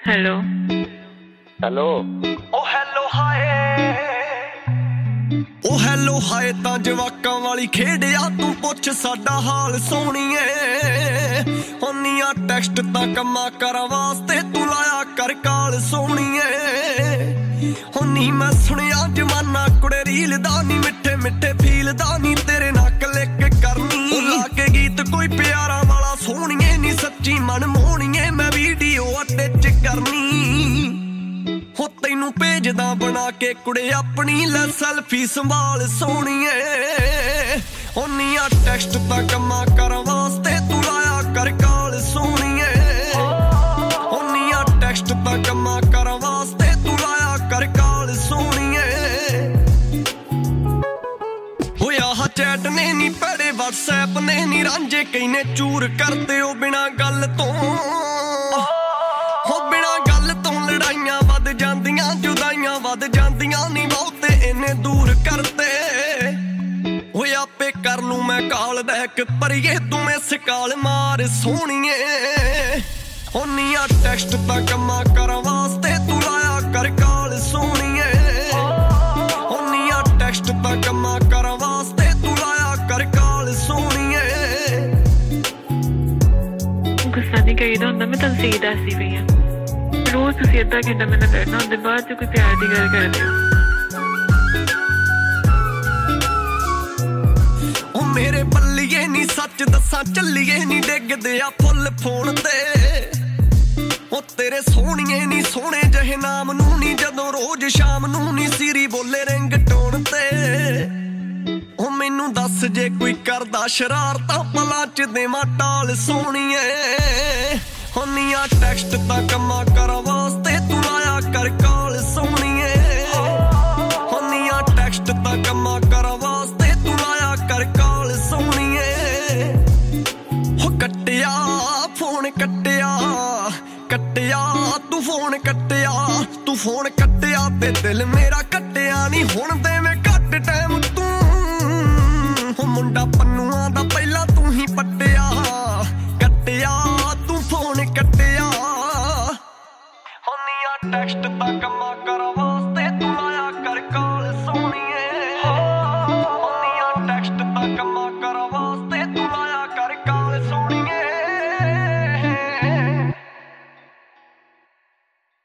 hello hello ਓ hello ਹਾਏ ਓ hello ਹਾਏ ਤਾਂ ਜਵਾਕਾਂ ਵਾਲੀ ਖੇਡਿਆ ਤੂੰ ਪੁੱਛ ਸਾਡਾ ਹਾਲ ਸੋਹਣੀਏ ਹੁੰਨੀਆਂ ਟੈਕਸਟ ਤਾਂ ਕੰਮਾਂ ਕਰਾਂ ਵਾਸਤੇ ਤੂੰ ਲਾਇਆ ਕਰ ਕਾਲ ਸੋਹਣੀਏ ਹੁੰਨੀ ਮੈਂ ਸੁਣਿਆ ਜਮਾਨਾ ਕੁੜੇ ਰੀਲ ਦਾ ਨੀ ਮਿੱਠੇ ਮਿੱਠੇ ਫੀਲ ਦਾ ਨੀ ਤੇਰੇ ਨਾਲ ਕਲਿੱਕ ਕਰਨੀ ਲਾ ਕੇ ਗੀਤ ਕੋਈ ਪਿਆਰਾ ਵਾਲਾ ਸੋਹਣੀਏ ਨੀ ਸੱਚੀ ਮਨ ਮੋਹਣੀਏ ਮੈਂ ਵੀਡੀਓ ਅਟੈਚ ਕਰਨੀ ਹੋ ਤੈਨੂੰ ਭੇਜਦਾ ਬਣਾ ਕੇ ਕੁੜੇ ਆਪਣੀ ਲੈ ਸੈਲਫੀ ਸੰਭਾਲ ਸੋਹਣੀਏ ਹੁੰਨੀਆਂ ਟੈਕਸਟ ਤਾਂ ਕੰਮਾਂ ਕਰਨ ਵਾਸਤੇ ਤੂੰ ਲਾਇਆ ਕਰ ਕਾਲ ਸੋਹਣੀਏ ਹੁੰਨੀਆਂ ਟੈਕਸਟ ਤਾਂ ਕੰਮਾਂ ਕਰਨ ਵਾਸਤੇ ਤੂੰ ਲਾਇਆ ਕਰ ਕਾਲ ਸੋਹਣੀਏ ਹੋਇਆ ਹਾ ਚੈਟ ਨੇ ਨੀ ਪੜੇ WhatsApp ਨੇ ਨੀ ਰਾਂਝੇ ਕਈ ਨੇ ਚੂਰ ਕਰਦੇ ਉਹ ਬਿਨਾਂ ਗੱਲ ਤੋਂ ਹੋ ਬਿਨਾਂ ਗੱਲ ਤੋਂ ਲੜਾਈਆਂ ਵੱਧ ਜਾਂਦੀਆਂ ਜੁਦਾਈਆਂ ਵੱਧ ਜਾਂਦੀਆਂ ਨੀ ਬਹੁਤੇ ਇੰਨੇ ਦੂਰ ਕਰਦੇ ਹੋਏ ਆਪੇ ਕਰ ਲੂੰ ਮੈਂ ਕਾਲ ਬੈਕ ਪਰੀਏ ਤੂੰ ਮਿਸ ਕਾਲ ਮਾਰ ਸੋਹਣੀਏ ਹੁੰਨੀਆਂ ਟੈਕਸਟ ਤਾਂ ਕੰਮਾਂ ਕਰਨ ਵਾਸਤੇ ਤੂੰ ਲਾਇਆ ਕਰ ਕਾਲ ਸੋਹਣੀਏ ਹੁੰਨੀਆਂ ਟੈਕਸਟ ਤਾਂ ਕੰਮਾਂ ਕਰਨ ਵਾਸਤੇ ਤੂੰ ਲਾਇਆ ਕਰ ਕਾਲ ਸੋਹਣੀਏ ਗੁੱਸਾ ਨਹੀਂ ਕਰੀਦਾ ਹੁੰਦਾ ਮੈਂ ਤੁਹਾਨੂੰ ਸਹੀ ਦੱਸਦੀ ਪਈ ਹਾਂ ਰੋਜ਼ ਤੁਸੀਂ ਅੱਧਾ ਘੰਟਾ ਮੇਰੇ ਨਾਲ ਲੜਨਾ ਹੁੰਦੇ ਬਾਅਦ ਚ ਕੋਈ ਪਿਆਰ ਦੀ ਗੱਲ ਕਰਦੇ ਹੋ ਉਹ ਮੇਰੇ ਬੱਲੀਏ ਨੀ ਸੱਚ ਦੱਸਾਂ ਚੱਲੀਏ ਨੀ ਡਿੱਗਦੇ ਆ ਫੁੱਲ ਫੋਨ ਤੇ ਉਹ ਤੇਰੇ ਸੋਹਣੀਏ ਨੀ ਸੋਹਣੇ ਜਿਹੇ ਨਾਮ ਨੂੰ ਨੀ ਜਦੋਂ ਰੋਜ਼ ਸ਼ਾਮ ਨੂੰ ਨੀ ਸੀਰੀ ਬੋਲੇ ਰਿੰਗਟੋਨ ਤੇ ਉਹ ਮੈਨੂੰ ਦੱਸ ਜੇ ਕੋਈ ਕਰਦਾ ਸ਼ਰਾਰਤਾਂ ਪਲਾਂ ਚ ਦੇਵਾਂ ਟਾਲ ਸੋਹਣੀਏ ਹੁੰਨੀਆਂ ਟੈਕਸਟ ਤਾਂ ਕੰਮਾਂ ਕਰਨ ਵਾਸਤੇ ਤੂੰ ਲਾਇਆ ਕਰ ਕਾਲ ਸੋਹਣੀਏ ਹੁੰਨੀਆਂ ਟੈਕਸਟ ਤਾਂ ਕੰਮਾਂ ਕਰਨ ਵਾਸਤੇ ਤੂੰ ਲਾਇਆ ਕਰ ਕਾਲ ਸੋਹਣੀਏ ਹੋ ਕੱਟਿਆ ਫੋਨ ਕੱਟਿਆ ਤੂੰ ਫੋਨ ਕੱਟਿਆ ਤੇ ਦਿਲ ਮੇਰਾ ਕੱਟਿਆ ਨੀ ਹੁਣ ਦੇਵੇਂ ਘੱਟ ਟਾਈਮ ਤੂੰ ਹੋ ਮੁੰਡਾ ਪੰਨੂਆਂ ਦਾ ਪਹਿਲਾਂ ਤੂੰ ਹੀ ਪੱਟਿਆ ਤੂੰ ਫੋਨ ਕੱਟਿਆ ਹੁੰਨੀਆਂ ਟੈਕਸਟ ਤਾਂ ਕੰਮਾਂ ਕਰਨ ਵਾਸਤੇ ਤੂੰ ਲਾਇਆ ਕਰ ਕਾਲ ਸੋਹਣੀਏ ਹੁੰਨੀਆਂ ਟੈਕਸਟ ਤਾਂ ਕੰਮਾਂ